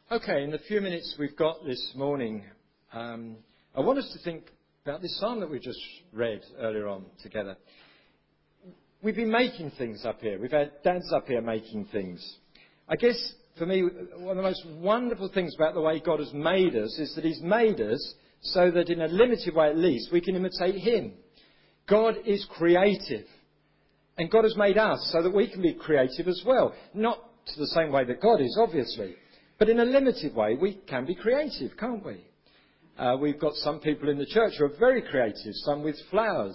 Okay, in the few minutes we've got this morning, I want us to think about this psalm that we just read earlier on together. We've been making things up here. We've had dads up here making things. I guess, for me, one of the most wonderful things about the way God has made us is that He's made us so that in a limited way at least, we can imitate Him. God is creative. And God has made us so that we can be creative as well. Not to the same way that God is, obviously. But in a limited way, we can be creative, can't we? We've got some people in the church who are very creative, some with flowers,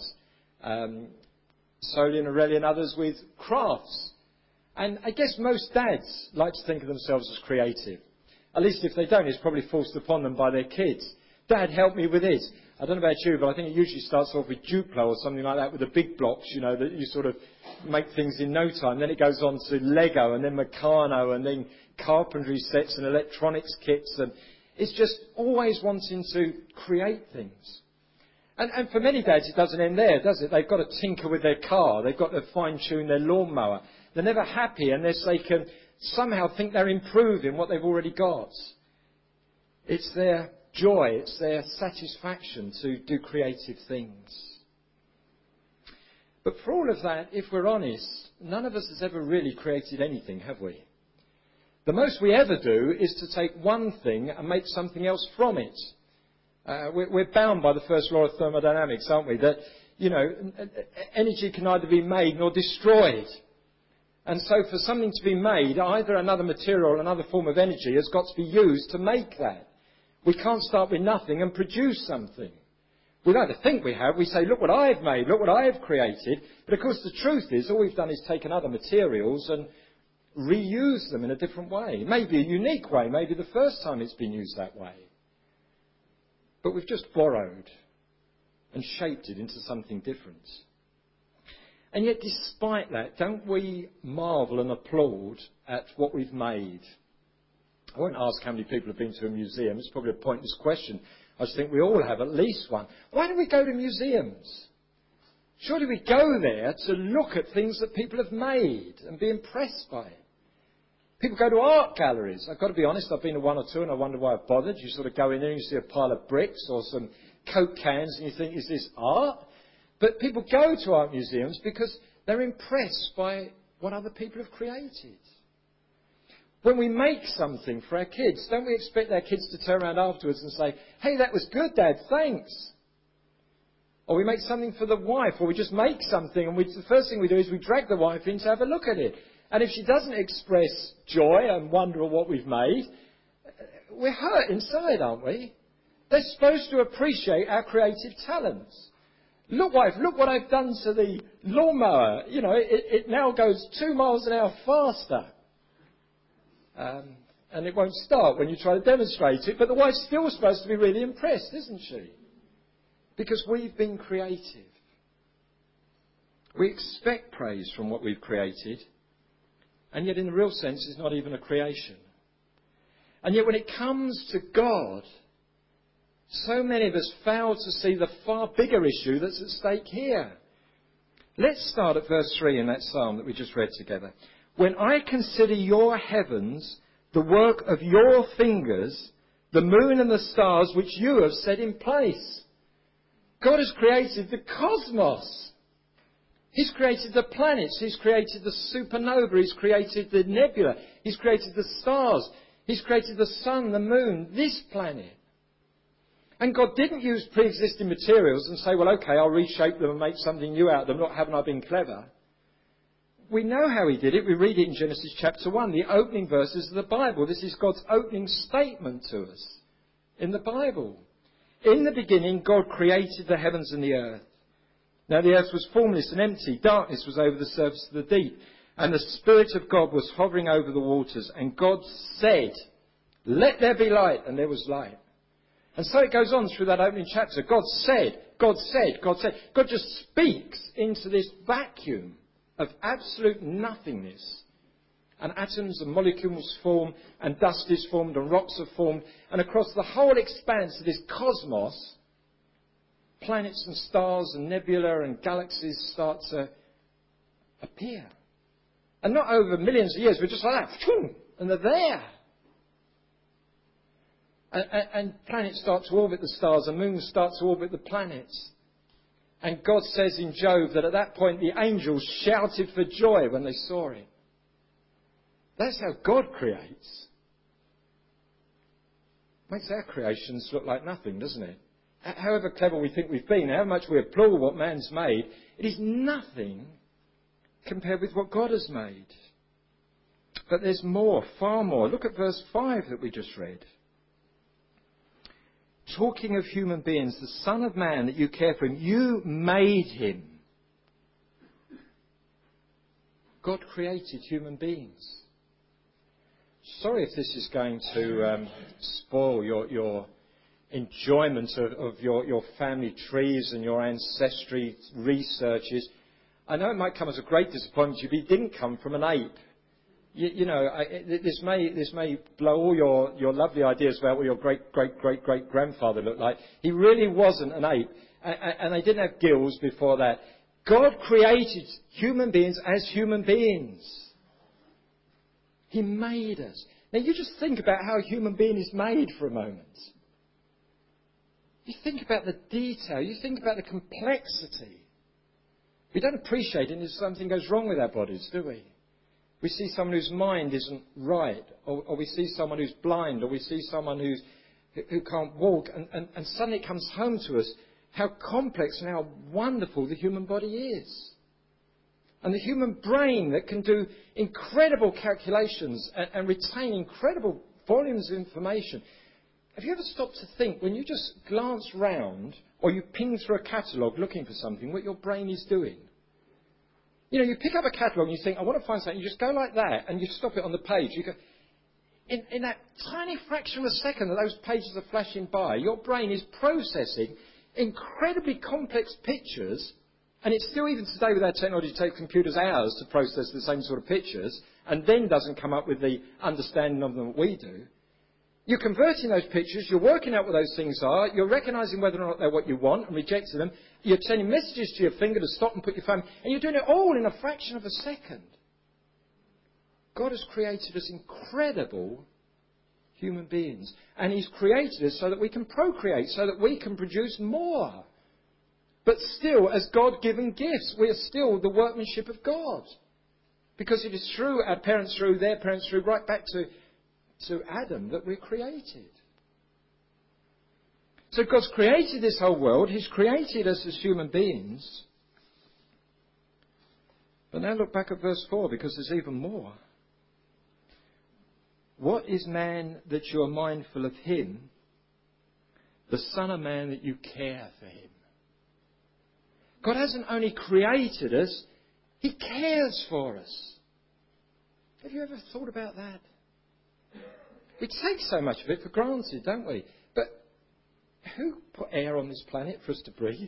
Soli and Aurelia and others with crafts. And I guess most dads like to think of themselves as creative. At least if they don't, it's probably forced upon them by their kids. Dad, help me with this. I don't know about you, but I think it usually starts off with Duplo or something like that with the big blocks, that you sort of make things in no time. Then it goes on to Lego and then Meccano and then carpentry sets and electronics kits. And it's just always wanting to create things. And for many dads, it doesn't end there, does it? They've got to tinker with their car. They've got to fine-tune their lawnmower. They're never happy unless they can somehow think they're improving what they've already got. It's their joy, it's their satisfaction to do creative things. But for all of that, if we're honest, none of us has ever really created anything, have we? The most we ever do is to take one thing and make something else from it. We're bound by the first law of thermodynamics, aren't we? That, energy can neither be made nor destroyed. And so for something to be made, either another material or another form of energy has got to be used to make that. We can't start with nothing and produce something. We like to think we have. We say, look what I've made, look what I've created. But of course the truth is all we've done is taken other materials and reuse them in a different way. Maybe a unique way, maybe the first time it's been used that way. But we've just borrowed and shaped it into something different. And yet despite that, don't we marvel and applaud at what we've made? I won't ask how many people have been to a museum. It's probably a pointless question. I just think we all have at least one. Why do we go to museums? Surely we go there to look at things that people have made and be impressed by it. People go to art galleries. I've got to be honest, I've been to one or two and I wonder why I've bothered. You sort of go in there and you see a pile of bricks or some Coke cans and you think, is this art? But people go to art museums because they're impressed by what other people have created. When we make something for our kids, don't we expect our kids to turn around afterwards and say, hey, that was good, Dad, thanks? Or we make something for the wife, or we just make something and the first thing we do is we drag the wife in to have a look at it. And if she doesn't express joy and wonder at what we've made, we're hurt inside, aren't we? They're supposed to appreciate our creative talents. Look, wife, look what I've done to the lawnmower. It now goes 2 miles an hour faster. And it won't start when you try to demonstrate it. But the wife's still supposed to be really impressed, isn't she? Because we've been creative. We expect praise from what we've created. And yet in the real sense, it's not even a creation. And yet when it comes to God, so many of us fail to see the far bigger issue that's at stake here. Let's start at verse 3 in that psalm that we just read together. When I consider your heavens, the work of your fingers, the moon and the stars which you have set in place. God has created the cosmos. He's created the planets. He's created the supernova. He's created the nebula. He's created the stars. He's created the sun, the moon, this planet. And God didn't use pre-existing materials and say, well, okay, I'll reshape them and make something new out of them. Not haven't I been clever? We know how He did it. We read it in Genesis chapter 1, the opening verses of the Bible. This is God's opening statement to us in the Bible. In the beginning, God created the heavens and the earth. Now the earth was formless and empty. Darkness was over the surface of the deep. And the Spirit of God was hovering over the waters. And God said, let there be light. And there was light. And so it goes on through that opening chapter. God said, God said, God said. God just speaks into this vacuum of absolute nothingness. And atoms and molecules form, and dust is formed, and rocks are formed. And across the whole expanse of this cosmos, planets and stars and nebula and galaxies start to appear. And not over millions of years, we're just like that, and they're there. And planets start to orbit the stars, and moons start to orbit the planets. And God says in Job that at that point the angels shouted for joy when they saw him. That's how God creates. Makes our creations look like nothing, doesn't it? However clever we think we've been, how much we applaud what man's made, it is nothing compared with what God has made. But there's more, far more. Look at verse 5 that we just read. Talking of human beings, the Son of Man that you care for him, you made him. God created human beings. Sorry if this is going to spoil your enjoyment of your family trees and your ancestry researches. I know it might come as a great disappointment to you, but he didn't come from an ape. This may blow all your lovely ideas about what your great-great-great-great-grandfather looked like. He really wasn't an ape, and they didn't have gills before that. God created human beings as human beings. He made us. Now you just think about how a human being is made for a moment. You think about the detail. You think about the complexity. We don't appreciate it if something goes wrong with our bodies, do we? We see someone whose mind isn't right, or we see someone who's blind, or we see someone who can't walk, and suddenly it comes home to us how complex and how wonderful the human body is. And the human brain that can do incredible calculations and retain incredible volumes of information. Have you ever stopped to think, when you just glance round, or you ping through a catalogue looking for something, what your brain is doing? You pick up a catalogue and you think, I want to find something. You just go like that and you stop it on the page. You go, in that tiny fraction of a second that those pages are flashing by, your brain is processing incredibly complex pictures. And it's still, even today with our technology, takes computers hours to process the same sort of pictures and then doesn't come up with the understanding of them that we do. You're converting those pictures, you're working out what those things are, you're recognising whether or not they're what you want and rejecting them, you're sending messages to your finger to stop and put your phone, and you're doing it all in a fraction of a second. God has created us incredible human beings, and he's created us so that we can procreate, so that we can produce more. But still, as God-given gifts, we are still the workmanship of God. Because it is through our parents, through their parents, through right back to Adam that we're created. So God's created this whole world. He's created us as human beings. But now look back at verse 4, because there's even more. What is man that you are mindful of him? The Son of Man that you care for him. God hasn't only created us, he cares for us. Have you ever thought about that? We take so much of it for granted, don't we? But who put air on this planet for us to breathe?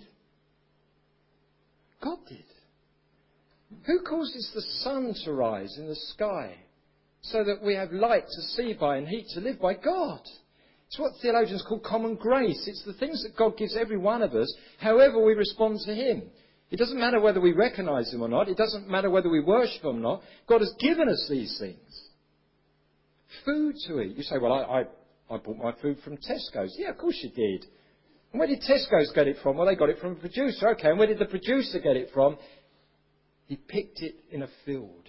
God did. Who causes the sun to rise in the sky so that we have light to see by and heat to live by? God. It's what theologians call common grace. It's the things that God gives every one of us, however we respond to him. It doesn't matter whether we recognise him or not. It doesn't matter whether we worship him or not. God has given us these things. Food to eat. You say, well, I bought my food from Tesco's. Yeah, of course you did. And where did Tesco's get it from? Well, they got it from a producer. Okay, and where did the producer get it from? He picked it in a field.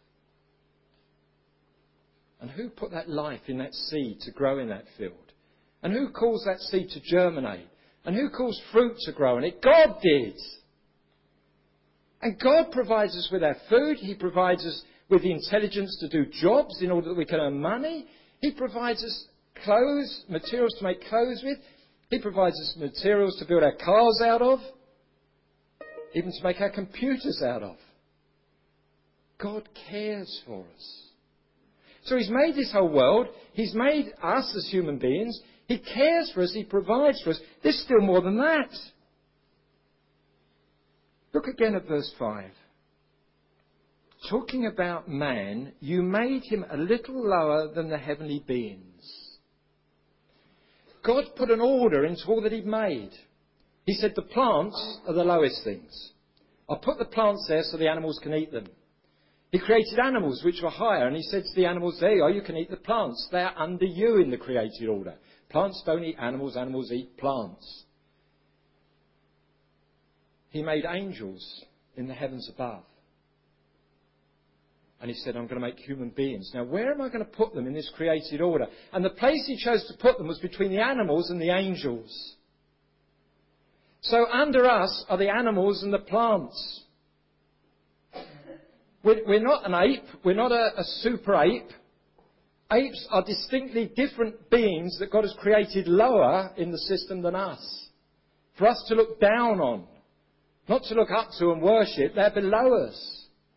And who put that life in that seed to grow in that field? And who caused that seed to germinate? And who caused fruit to grow in it? God did. And God provides us with our food. He provides us with the intelligence to do jobs in order that we can earn money. He provides us clothes, materials to make clothes with. He provides us materials to build our cars out of. Even to make our computers out of. God cares for us. So he's made this whole world. He's made us as human beings. He cares for us. He provides for us. There's still more than that. Look again at verse 5. Talking about man, you made him a little lower than the heavenly beings. God put an order into all that he'd made. He said the plants are the lowest things. I'll put the plants there so the animals can eat them. He created animals which were higher, and he said to the animals, there you are, you can eat the plants. They are under you in the created order. Plants don't eat animals, animals eat plants. He made angels in the heavens above. And he said, I'm going to make human beings. Now, where am I going to put them in this created order? And the place he chose to put them was between the animals and the angels. So under us are the animals and the plants. We're not an ape. We're not a super ape. Apes are distinctly different beings that God has created lower in the system than us. For us to look down on. Not to look up to and worship. They're below us.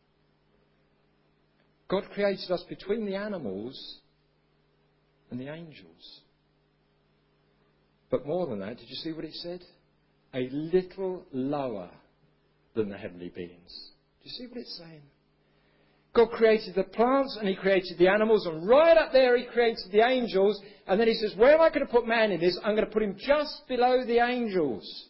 God created us between the animals and the angels. But more than that, did you see what it said? A little lower than the heavenly beings. Do you see what it's saying? God created the plants and he created the animals, and right up there he created the angels, and then he says, where am I going to put man in this? I'm going to put him just below the angels.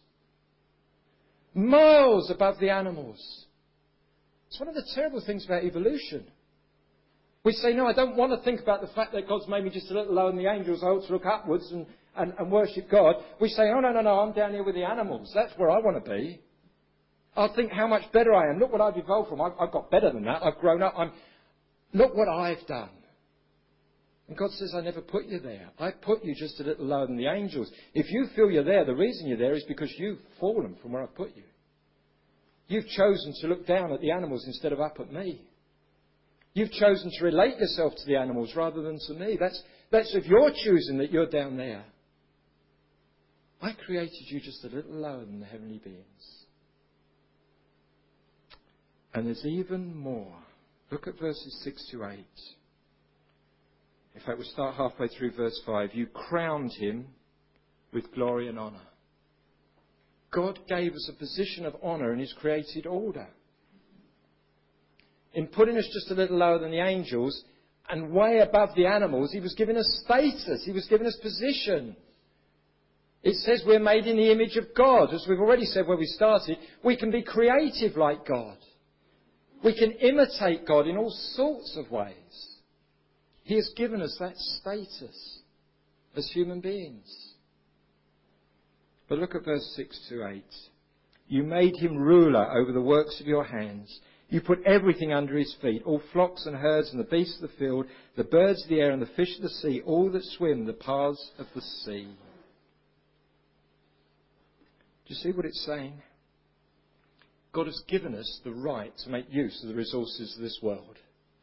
Miles above the animals. It's one of the terrible things about evolution. We say, no, I don't want to think about the fact that God's made me just a little lower than the angels. I ought to look upwards and worship God. We say, oh, no, I'm down here with the animals. That's where I want to be. I'll think how much better I am. Look what I've evolved from. I've got better than that. I've grown up. Look what I've done. And God says, I never put you there. I put you just a little lower than the angels. If you feel you're there, the reason you're there is because you've fallen from where I put you. You've chosen to look down at the animals instead of up at me. You've chosen to relate yourself to the animals rather than to me. That's of your choosing that you're down there. I created you just a little lower than the heavenly beings. And there's even more. Look at verses 6 to 8. In fact, we'll start halfway through verse 5. You crowned him with glory and honour. God gave us a position of honour in his created order. In putting us just a little lower than the angels and way above the animals, he was giving us status. He was giving us position. It says we're made in the image of God. As we've already said when we started, we can be creative like God. We can imitate God in all sorts of ways. He has given us that status as human beings. But look at verse 6 to 8. You made him ruler over the works of your hands. You put everything under his feet, all flocks and herds and the beasts of the field, the birds of the air and the fish of the sea, all that swim the paths of the sea. Do you see what it's saying? God has given us the right to make use of the resources of this world.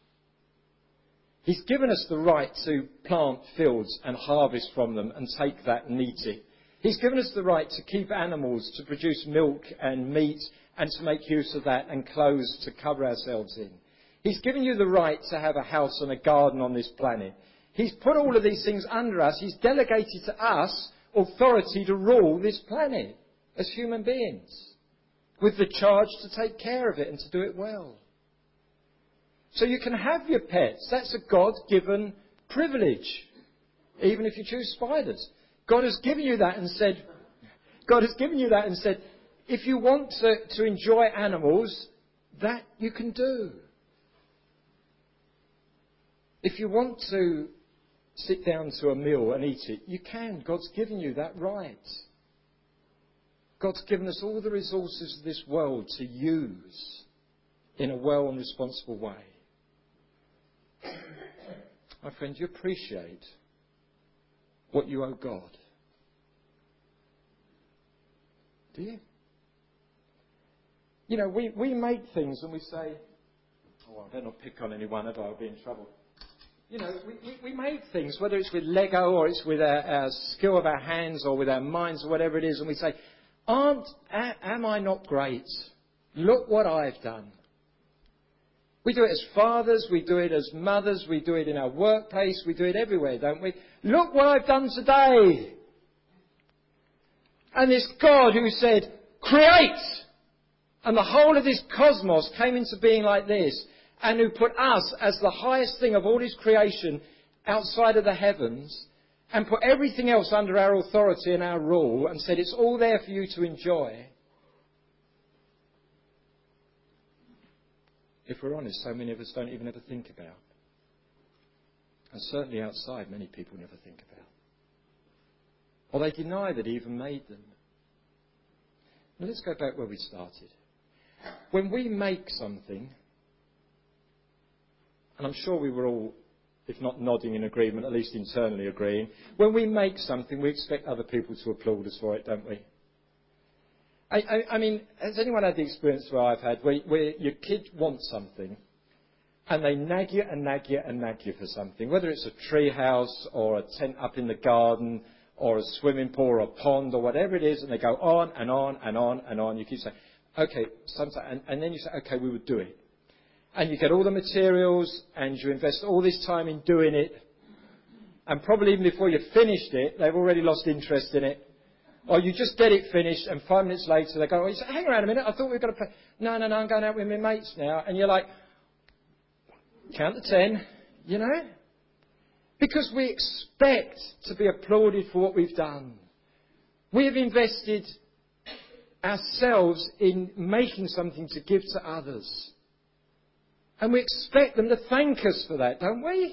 He's given us the right to plant fields and harvest from them and take that and eat it. He's given us the right to keep animals, to produce milk and meat and to make use of that, and clothes to cover ourselves in. He's given you the right to have a house and a garden on this planet. He's put all of these things under us. He's delegated to us authority to rule this planet as human beings, with the charge to take care of it and to do it well. So you can have your pets. That's a God-given privilege, even if you choose spiders. God has given you that and said, if you want to enjoy animals, that you can do. If you want to sit down to a meal and eat it, you can. God's given you that right. God's given us all the resources of this world to use in a well and responsible way. My friend, you appreciate what you owe God. Do you? You know, we make things and we say, oh, I better not pick on anyone, if I'll be in trouble. You know, we make things, whether it's with Lego or it's with our skill of our hands or with our minds or whatever it is, and we say, am I not great? Look what I've done. We do it as fathers, we do it as mothers, we do it in our workplace, we do it everywhere, don't we? Look what I've done today. And this God who said, create! And the whole of this cosmos came into being like this, and who put us as the highest thing of all his creation outside of the heavens, and put everything else under our authority and our rule, and said it's all there for you to enjoy. if we're honest, so many of us don't even ever think about. And certainly outside, many people never think about. Or they deny that he even made them. Now let's go back where we started. When we make something, and I'm sure we were all, if not nodding in agreement, at least internally agreeing, when we make something, we expect other people to applaud us for it, don't we? I mean, has anyone had the experience where I've had, where your kid wants something, and they nag you and nag you and nag you for something, whether it's a tree house or a tent up in the garden or a swimming pool or a pond or whatever it is, and they go on and on and on and on. You keep saying, okay, and then you say, okay, we would do it. And you get all the materials and you invest all this time in doing it. And probably even before you've finished it, they've already lost interest in it. Or you just get it finished and 5 minutes later they go, oh, you say, hang around a minute, I thought we were going to play. No, I'm going out with my mates now. And you're like, count to 10, you know? Because we expect to be applauded for what we've done. We have invested ourselves in making something to give to others. And we expect them to thank us for that, don't we?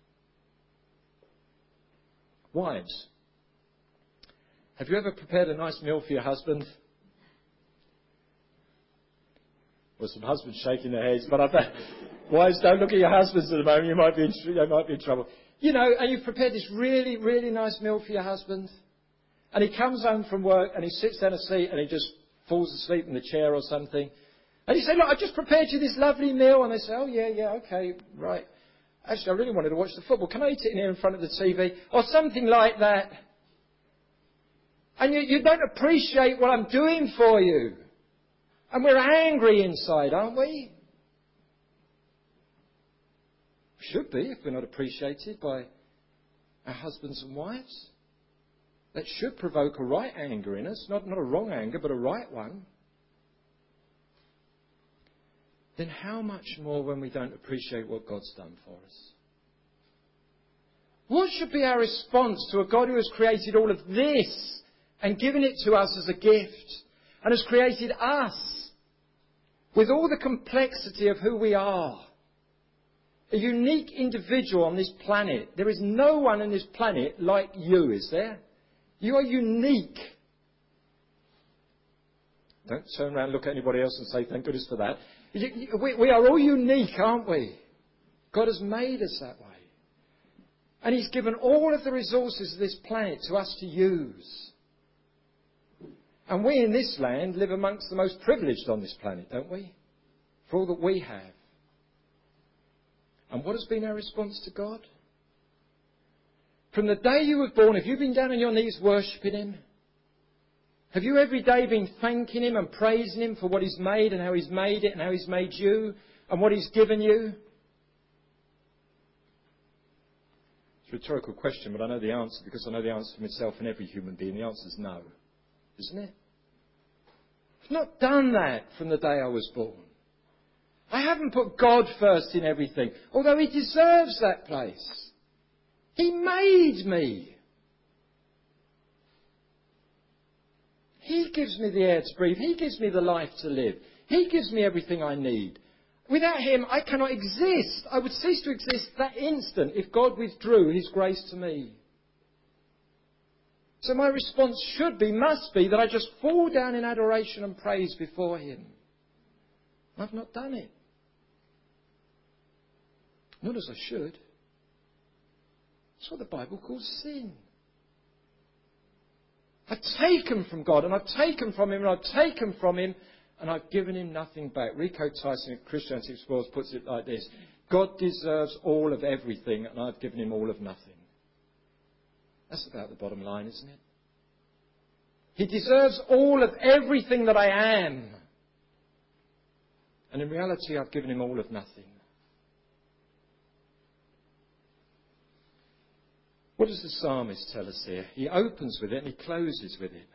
Wives, have you ever prepared a nice meal for your husband? Well, some husbands shaking their heads, but I bet wives, don't look at your husbands at the moment. You might be in trouble. You know, and you've prepared this really, really nice meal for your husband. And he comes home from work and he sits down a seat and he just falls asleep in the chair or something. And you say, look, I just prepared you this lovely meal. And they say, oh, yeah, okay, right. Actually, I really wanted to watch the football. Can I eat it in here in front of the TV? Or something like that. And you don't appreciate what I'm doing for you. And we're angry inside, aren't we? We should be, if we're not appreciated by our husbands and wives. That should provoke a right anger in us. Not a wrong anger, but a right one. Then how much more when we don't appreciate what God's done for us? What should be our response to a God who has created all of this and given it to us as a gift and has created us with all the complexity of who we are? A unique individual on this planet. There is no one on this planet like you, is there? You are unique. Don't turn around and look at anybody else and say, thank goodness for that. We are all unique, aren't we? God has made us that way. And He's given all of the resources of this planet to us to use. And we in this land live amongst the most privileged on this planet, don't we? For all that we have. And what has been our response to God? From the day you were born, have you been down on your knees worshipping Him? Have you every day been thanking Him and praising Him for what He's made and how He's made it and how He's made you and what He's given you? It's a rhetorical question, but I know the answer because I know the answer for myself and every human being. The answer is no, isn't it? I've not done that from the day I was born. I haven't put God first in everything, although He deserves that place. He made me. He gives me the air to breathe. He gives me the life to live. He gives me everything I need. Without Him, I cannot exist. I would cease to exist that instant if God withdrew His grace to me. So my response must be that I just fall down in adoration and praise before Him. I've not done it. Not as I should. That's what the Bible calls sin. I've taken from God and I've taken from Him and I've taken from Him and I've given Him nothing back. Rico Tyson at Christianity Explorers puts it like this. God deserves all of everything and I've given Him all of nothing. That's about the bottom line, isn't it? He deserves all of everything that I am. And in reality, I've given Him all of nothing. What does the psalmist tell us here? He opens with it and he closes with it.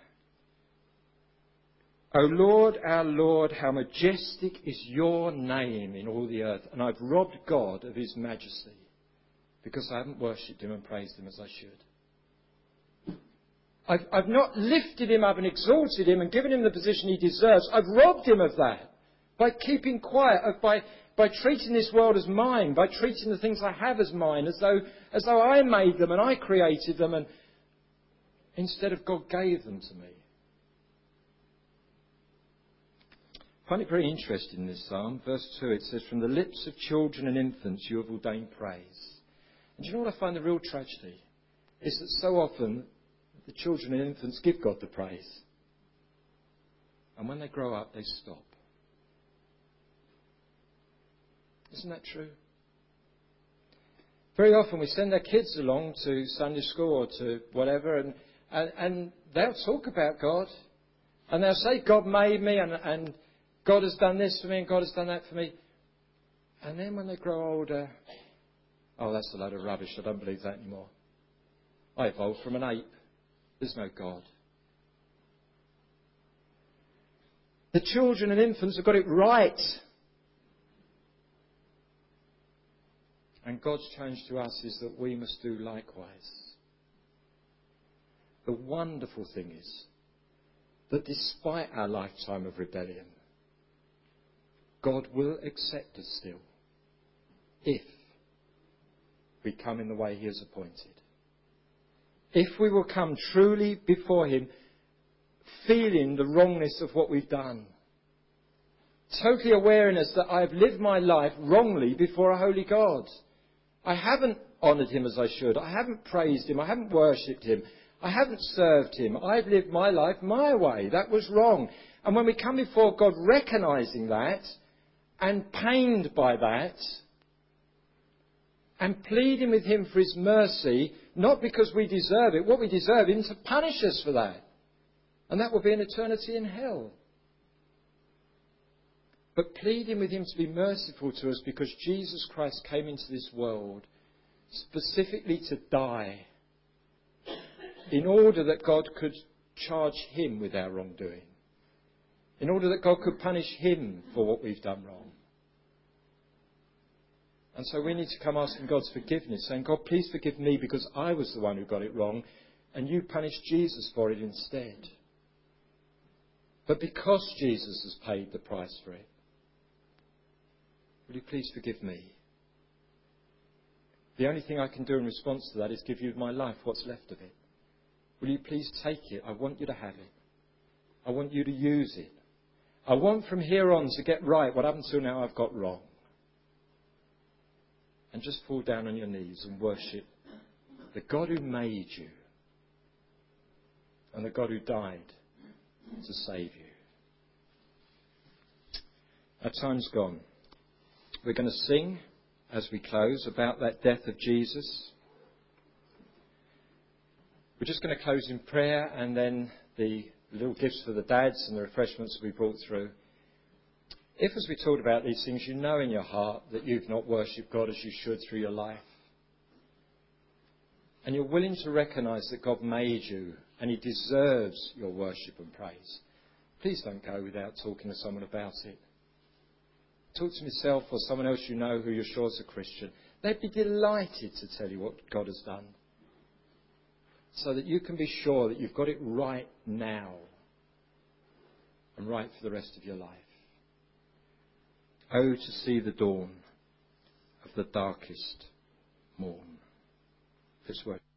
O Lord, our Lord, how majestic is your name in all the earth. And I've robbed God of His majesty because I haven't worshipped Him and praised Him as I should. I've not lifted Him up and exalted Him and given Him the position He deserves. I've robbed Him of that by keeping quiet, by by treating this world as mine, by treating the things I have as mine, as though I made them and I created them, and instead of God gave them to me. I find it very interesting in this psalm. Verse 2, it says, "From the lips of children and infants you have ordained praise." And do you know what I find the real tragedy? Is that so often the children and infants give God the praise. And when they grow up, they stop. Isn't that true? Very often we send our kids along to Sunday school or to whatever, and they'll talk about God. And they'll say, God made me, and God has done this for me, and God has done that for me. And then when they grow older, oh, that's a load of rubbish. I don't believe that anymore. I evolved from an ape. There's no God. The children and infants have got it right. And God's challenge to us is that we must do likewise. The wonderful thing is that despite our lifetime of rebellion, God will accept us still if we come in the way He has appointed. If we will come truly before Him, feeling the wrongness of what we've done, totally awareness that I have lived my life wrongly before a holy God. I haven't honoured Him as I should. I haven't praised Him. I haven't worshipped Him. I haven't served Him. I've lived my life my way. That was wrong. And when we come before God recognising that and pained by that and pleading with Him for His mercy, not because we deserve it, what we deserve Him to punish us for that. And that will be an eternity in hell. But pleading with Him to be merciful to us because Jesus Christ came into this world specifically to die in order that God could charge Him with our wrongdoing. In order that God could punish Him for what we've done wrong. And so we need to come asking God's forgiveness, saying, God, please forgive me because I was the one who got it wrong, and you punished Jesus for it instead. But because Jesus has paid the price for it, will you please forgive me? The only thing I can do in response to that is give you my life, what's left of it. Will you please take it? I want you to have it. I want you to use it. I want from here on to get right what up until now I've got wrong. And just fall down on your knees and worship the God who made you and the God who died to save you. Our time's gone. We're going to sing as we close about that death of Jesus. We're just going to close in prayer, and then the little gifts for the dads and the refreshments will be brought through. If, as we talked about these things, you know in your heart that you've not worshipped God as you should through your life, and you're willing to recognise that God made you and He deserves your worship and praise, please don't go without talking to someone about it. Talk to myself or someone else you know who you're sure is a Christian. They'd be delighted to tell you what God has done, so that you can be sure that you've got it right now and right for the rest of your life. Oh, to see the dawn of the darkest morn. This word.